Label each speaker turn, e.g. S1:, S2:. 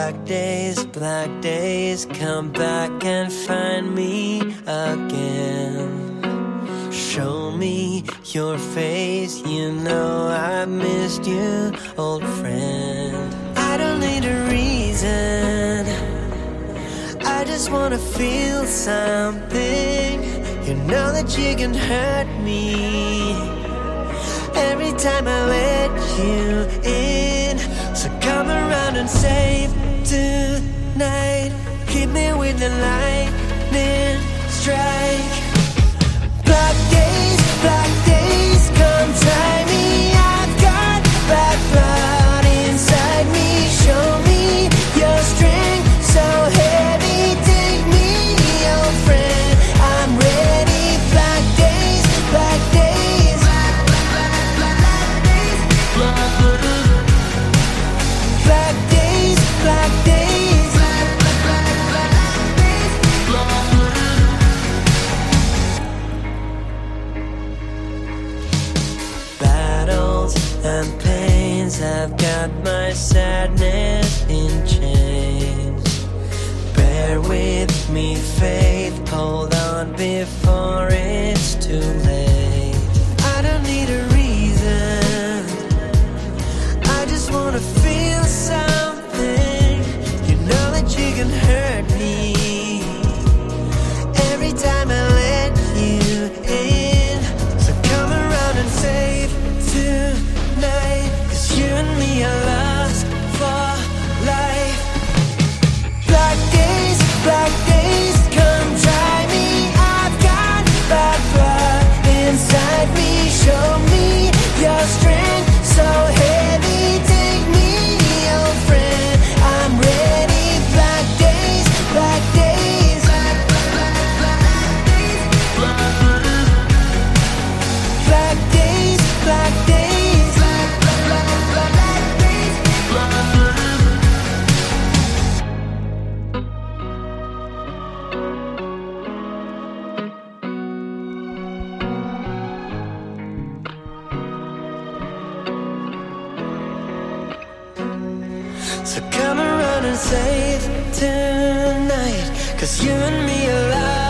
S1: black days, come back and find me again. Show me your face, you know I missed you, old friend. I don't need a reason, I just wanna feel something. You know that you can hurt me every time I let you in. So come around and save tonight. Hit me with the lightning strike. Black days, come try me. I've got bad blood inside me. Show me your strength, so heavy. Take me, old friend, I'm ready. Black days, black days, black days, black days, black days. Battles and pains, I've got my sadness in chains. Bear with me, faith, hold on before it's too late. I don't need a reason, I just wanna feel something. You know that you can hurt me every time I let you in. So come around and save tonight, 'cause you and me are lost for life. Black days, come try me. I've got bad blood inside me. Show me your strength, so heavy. Take me, old friend, I'm ready. Black days, black days, black days, black days, black days. So come around and save tonight, 'cause you and me are alive.